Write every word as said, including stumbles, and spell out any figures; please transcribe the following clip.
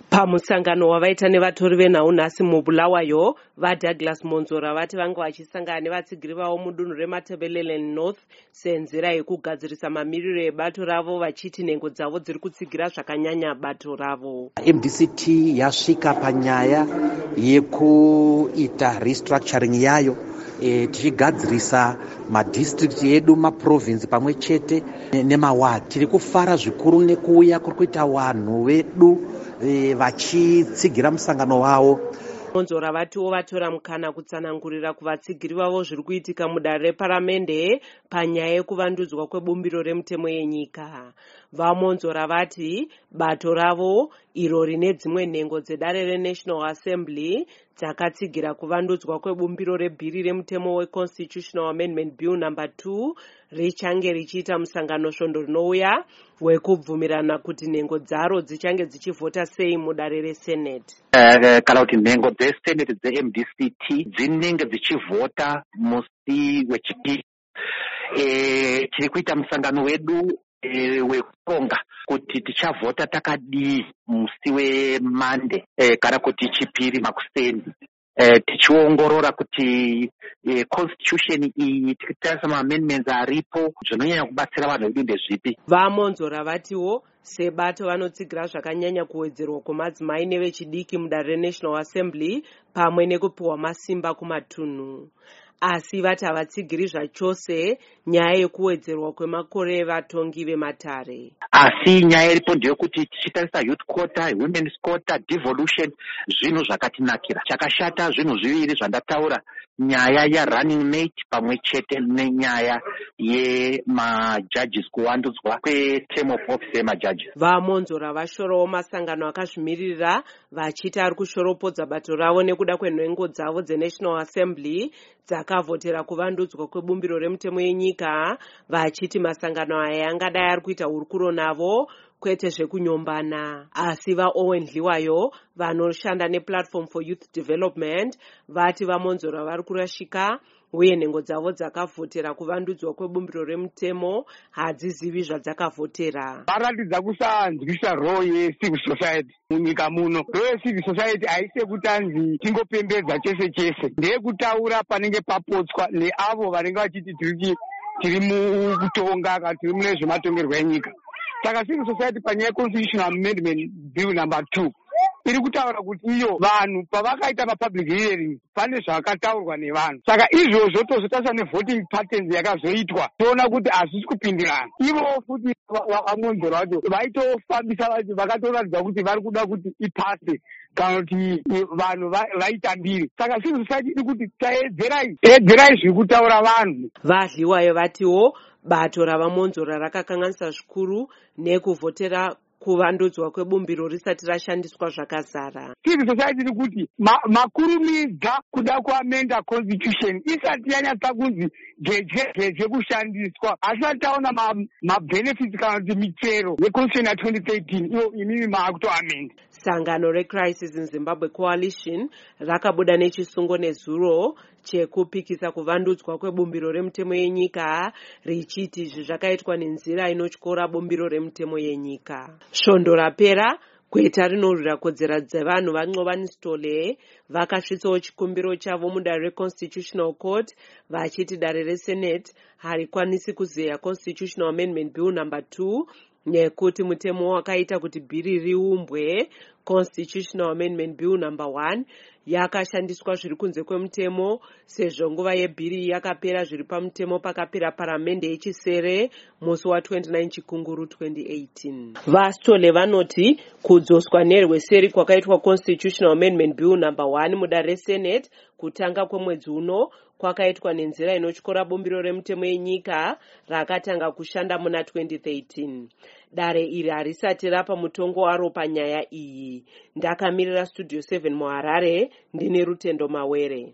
Pamusangano wavaita nevatori venhau nhasi muBulawayo, vaDouglas Monzora vati vanga vachisangana nevatsigiri vavo mudunhu reMatabeleland North senzira yekugadzirisa mamiriro ebato ravo, vachiti nhengo dzavo dziri kutsigira zvakanyanya bato ravo. M D C T yasvika panyaya yekuita restructuring yayo, e, tichigadzirisa madistrict edu, maprovince pamwe chete nemawadi. Tiri kufara zvikuru nekuuya kuri kuita vanhu vedu e, vachitsigira musangano wavo. Monzora vatiwo vatora mukana kutsanangurira kuvatsigiri vavo zviri kuitika mudare reparamende panyaya yekuvandudzwa kwebumbiro remutemo yenyika. VaMonzora vati bato ravo iro rine dzimwe nhengo dzedare reNational Assembly dzakatsigira kuvandudzwa kwebumbiro rebhiri remutemo weConstitutional Amendment Bill number two richange richiita musangano svondo rinouya wekubvumirana kuti nhengo dzaro dzichange dzichivhota sei mudare reSenate. Uh, kana kuti nhengo dzeSenate dzeM D C T dzinenge dzichivhota musi wechipiri. E, tiri kuita musangano wedu e, wekuronga kuti tichavhota takadii musi weMande e, kana kuti chipiri makuseni. E, tichiongorora kuti e, constitution iyi tikitarisa maamendments aripo zvinonyanya kubatsira vanhu vedu ndezvipi. VaMonzora vatiwo sebato vanotsigira zvakanyanya kuwedzerwa kwemadzimai nevechidiki mudare reNational Assembly pamwe nekupiwa masimba kumatunhu. Asi vati havatsigiri zvachose nyaya yekuwedzerwa kwemakore evatongi vematare. Asi nyaya iripo ndeyekuti tichitarisa youth quota, women's quota, devolution, zvinhu zvakatinakira. Chakashata zvinhu zviviri zvandataura, nyaya yarunning mate pamwe chete nenyaya yemajudges, kuwandudzwa kweterm of office yemajudges. VaMonzora vashorawo masangano akazvimirira vachiti ari kushoropodza bato ravo nekuda kwenhengo dzavo dzeNational Assembly dzakavhotera kuvandudzwa kwebumbiro remutemo yenyika, vachiti masangano aya angadai ari kuita hurukuro navo kwete zvekunyombana. Asi vaOwen Dliwayo vanoshanda nePlatform for Youth Development vati vaMonzora vari kurashika uye nhengo dzavo dzakavhotera kuvandudzwa kwebumbiro remutemo hadzizivi zvadzakavhotera. Varatidza kusanzwisa role yecivil society munyika muno. Role yecivil society haisi yekutanzi tingopembedza chese chese, ndeyekutaura panenge papotswa neavo vanenge vachiti tiri mukutonga kana tiri mune zvematongerwo enyika. Saka civil society panyaya Constitutional Amendment Bill number two iri kutaura kuti iyo vanhu pavakaita mapublic hearing pane zvakataurwa nevanhu. Saka izvozvo tozotarisa nevoting patterns yakazoitwa toona kuti hazvisi kupindirana. Ivo futi vaMonzora vacho vaitofambisa vacho vakatoratidza kuti vari kuda kuti ipase kana kuti vanhu vaitambire. Saka civil society iri kuti taedzerai edzerai zviri kutaura vanhu. VaDliwayo vatiwo bato ravaMonzora rakakanganisa zvikuru nekuvhotera kuvandudzwa kwebumbiro risati rashandiswa zvakazara. Civil society iri kuti makurumidza kuda kuamenda constitution isati yanyatsa kunzi jeje kushandiswa, asati taona mabenefits kana kuti michero yeconstitution ya twenty thirteen iyo imimi maakutoamenda. Sangano reCrisis in Zimbabwe Coalition rakabuda nechisungo nezuro chekupikisa kuvandudzwa kwebumbiro remutemo yenyika, richiti izvi zvakaitwa nenzira inotyora bumbiro remutemo yenyika. Svondo rapera kweta rinorwira kodzera dzevanhu vaNxovani Stole vakasvitsawo chikumbiro chavo mudare reConstitutional Court vachiti dare reSenate harikwanisi kuzeya Constitutional Amendment Bill number two nekuti mutemo wakaita kuti bhiri riumbwe Constitutional Amendment Bill number one yakashandiswa zviri kunze kwemutemo sezvo nguva yebhiri yakapera zviri pamutemo pakapera paramende yechisere musi wa29 Chikunguru twenty eighteen. VaStole vanoti kudzoswa nerweseri kwakaitwa Constitutional Amendment Bill number one mudare reSenate kutanga kwemwedzi uno kwakaitwa nenzira inotyora bumbiro remutemo yenyika rakatanga kushanda muna twenty thirteen. Dare iri harisati rapa mutongo waro panyaya iyi. Ndakamirira Studio seven muHarare ndine Rutendo Mawere.